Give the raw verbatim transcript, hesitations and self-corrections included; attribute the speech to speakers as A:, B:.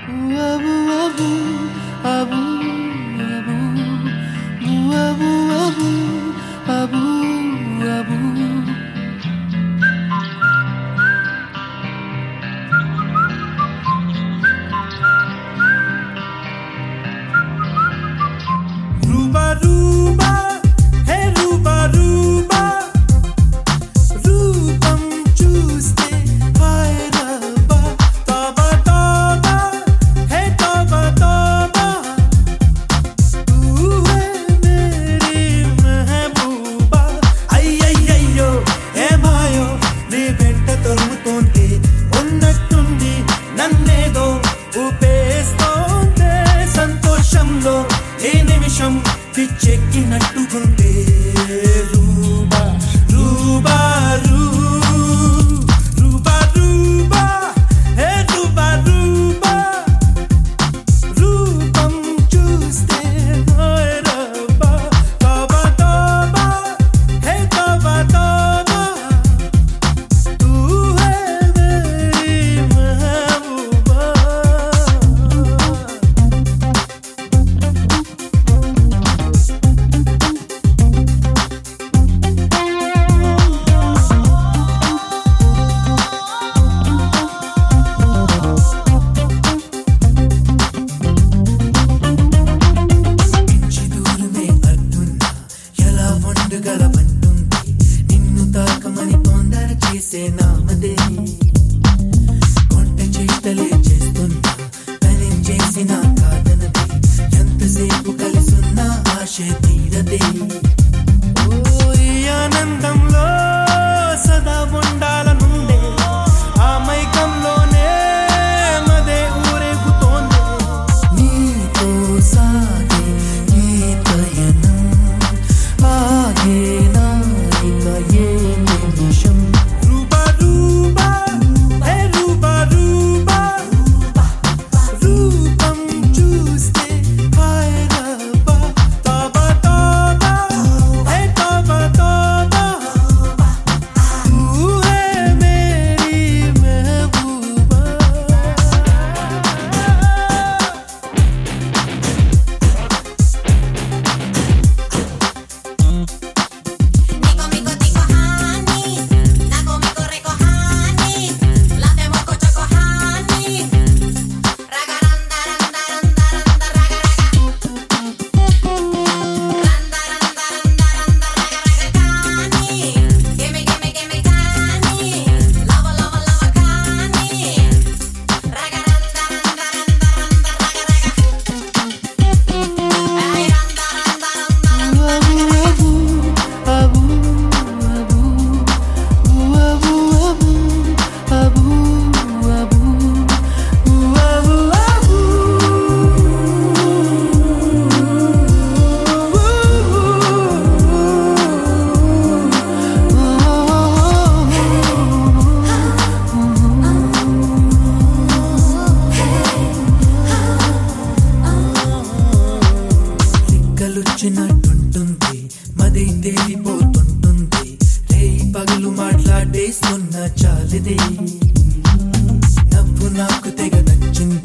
A: పిచ్చెక్కినట్టుకుంటే రూబా రూబా రూ రూబా రూబా హే రూబా రూబా రూపం చూస్తే హాయ్ రబ్బా తోబా తోబా హే తోబా తోబా తూ హే మేరీ మెహబూబా నిన్ను తాకమని తొందర చేసే నామదే కొంట చేష్టలే చేస్తున్నా తనేం చేసినా కాదనది ఎంతసేపు కలిసున్నా ఆశ తీరదే ఓ ఈ ఆనందంలో సదా ఉండాలనుండే ఆ మైకంలోనే మదే ఊరేగుతోంది నీతో సాగే ఈ పయనం ఆగే లుచ్చినట్టుంటుంది మదే తేలిపోతుంటుంది రేయి పగలు మాట్లాడేస్తున్న చాలిదే నవ్వు నాకు తెగ నచ్చింది